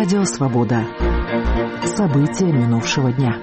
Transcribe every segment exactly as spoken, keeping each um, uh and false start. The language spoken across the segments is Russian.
Радио «Свобода». События минувшего дня.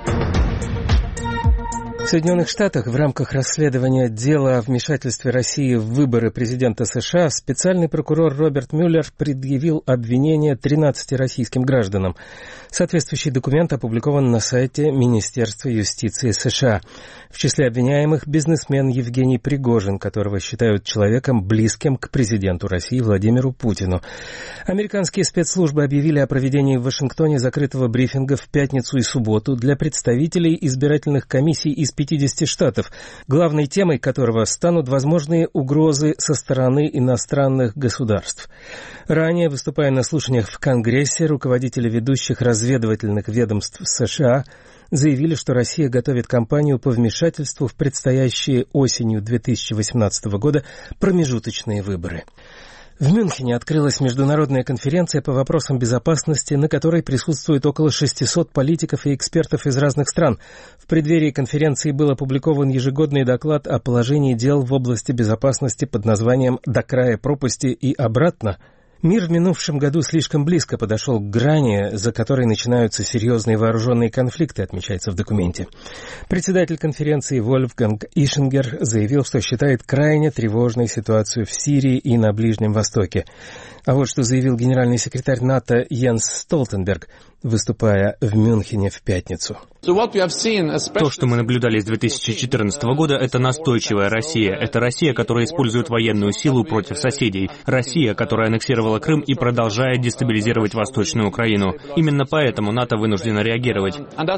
В Соединенных Штатах в рамках расследования дела о вмешательстве России в выборы президента США специальный прокурор Роберт Мюллер предъявил обвинение тринадцати российским гражданам. Соответствующий документ опубликован на сайте Министерства юстиции США. В числе обвиняемых бизнесмен Евгений Пригожин, которого считают человеком, близким к президенту России Владимиру Путину. Американские спецслужбы объявили о проведении в Вашингтоне закрытого брифинга в пятницу и субботу для представителей избирательных комиссий из пятидесяти штатов, главной темой которого станут возможные угрозы со стороны иностранных государств. Ранее, выступая на слушаниях в Конгрессе, руководители ведущих разведывательных ведомств США заявили, что Россия готовит кампанию по вмешательству в предстоящие осенью две тысячи восемнадцатого года промежуточные выборы. В Мюнхене открылась международная конференция по вопросам безопасности, на которой присутствует около шестисот политиков и экспертов из разных стран. В преддверии конференции был опубликован ежегодный доклад о положении дел в области безопасности под названием «До края пропасти и обратно». Мир в минувшем году слишком близко подошел к грани, за которой начинаются серьезные вооруженные конфликты, отмечается в документе. Председатель конференции Вольфганг Ишингер заявил, что считает крайне тревожной ситуацию в Сирии и на Ближнем Востоке. А вот что заявил генеральный секретарь НАТО Йенс Столтенберг, выступая в Мюнхене в пятницу. То, что мы наблюдали с две тысячи четырнадцатого года, это настойчивая Россия. Это Россия, которая использует военную силу против соседей. Россия, которая аннексировала Крым и продолжает дестабилизировать Восточную Украину. Именно поэтому НАТО вынуждено реагировать.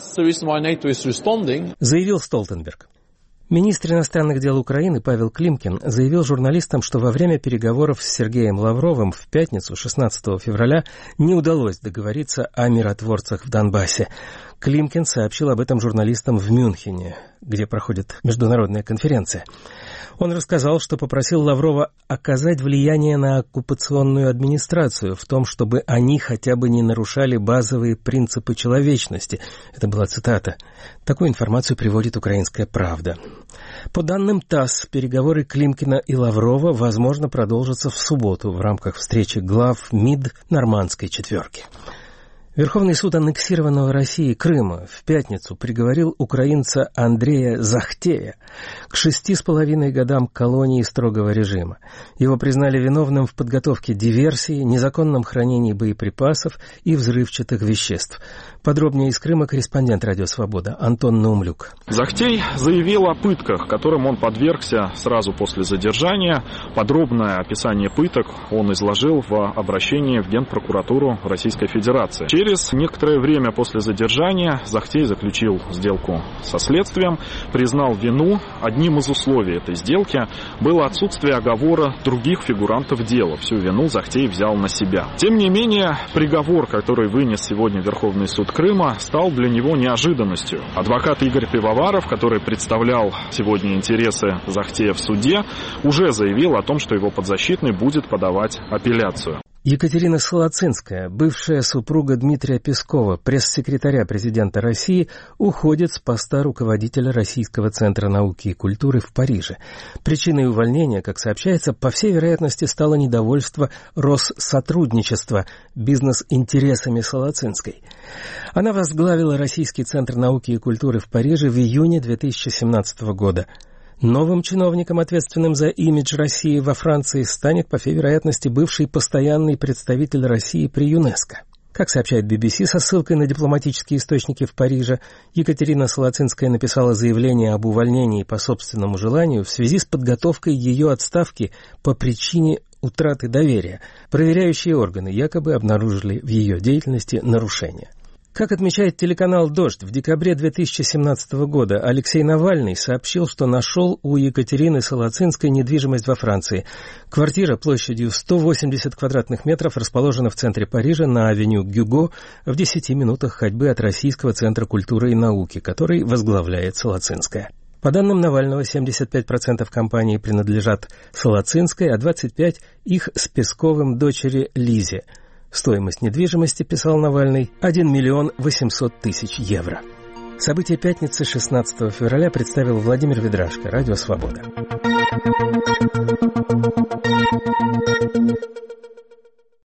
Заявил Столтенберг. Министр иностранных дел Украины Павел Климкин заявил журналистам, что во время переговоров с Сергеем Лавровым в пятницу, шестнадцатого февраля, не удалось договориться о миротворцах в Донбассе. Климкин сообщил об этом журналистам в Мюнхене, где проходит международная конференция. Он рассказал, что попросил Лаврова оказать влияние на оккупационную администрацию в том, чтобы они хотя бы не нарушали базовые принципы человечности. Это была цитата. Такую информацию приводит «Украинская правда». По данным ТАСС, переговоры Климкина и Лаврова, возможно, продолжатся в субботу в рамках встречи глав МИД Нормандской четверки. Верховный суд аннексированного Россией Крыма в пятницу приговорил украинца Андрея Захтея к шести с половиной годам колонии строгого режима. Его признали виновным в подготовке диверсии, незаконном хранении боеприпасов и взрывчатых веществ. Подробнее из Крыма корреспондент «Радио Свобода» Антон Наумлюк. Захтей заявил о пытках, которым он подвергся сразу после задержания. Подробное описание пыток он изложил в обращении в Генпрокуратуру Российской Федерации. Через некоторое время после задержания Захтей заключил сделку со следствием, признал вину. Одним из условий этой сделки было отсутствие оговора других фигурантов дела. Всю вину Захтей взял на себя. Тем не менее, приговор, который вынес сегодня Верховный суд Крыма, стал для него неожиданностью. Адвокат Игорь Пивоваров, который представлял сегодня интересы Захтея в суде, уже заявил о том, что его подзащитный будет подавать апелляцию. Екатерина Солоцинская, бывшая супруга Дмитрия Пескова, пресс-секретаря президента России, уходит с поста руководителя Российского центра науки и культуры в Париже. Причиной увольнения, как сообщается, по всей вероятности стало недовольство Россотрудничества бизнес-интересами Солоцинской. Она возглавила Российский центр науки и культуры в Париже в июне две тысячи семнадцатого года. Новым чиновником, ответственным за имидж России во Франции, станет, по всей вероятности, бывший постоянный представитель России при ЮНЕСКО. Как сообщает би би си со ссылкой на дипломатические источники в Париже, Екатерина Солоцинская написала заявление об увольнении по собственному желанию в связи с подготовкой ее отставки по причине утраты доверия. Проверяющие органы якобы обнаружили в ее деятельности нарушения. Как отмечает телеканал «Дождь», в декабре две тысячи семнадцатого года Алексей Навальный сообщил, что нашел у Екатерины Солоцинской недвижимость во Франции. Квартира площадью сто восемьдесят квадратных метров расположена в центре Парижа на авеню Гюго в десяти минутах ходьбы от Российского центра культуры и науки, который возглавляет Солоцинская. По данным Навального, семьдесят пять процентов компании принадлежат Солоцинской, а двадцать пять процентов их с Песковым дочери Лизе. Стоимость недвижимости, писал Навальный, один миллион восемьсот тысяч евро. События пятницы шестнадцатого февраля представил Владимир Ведрашко, Радио Свобода.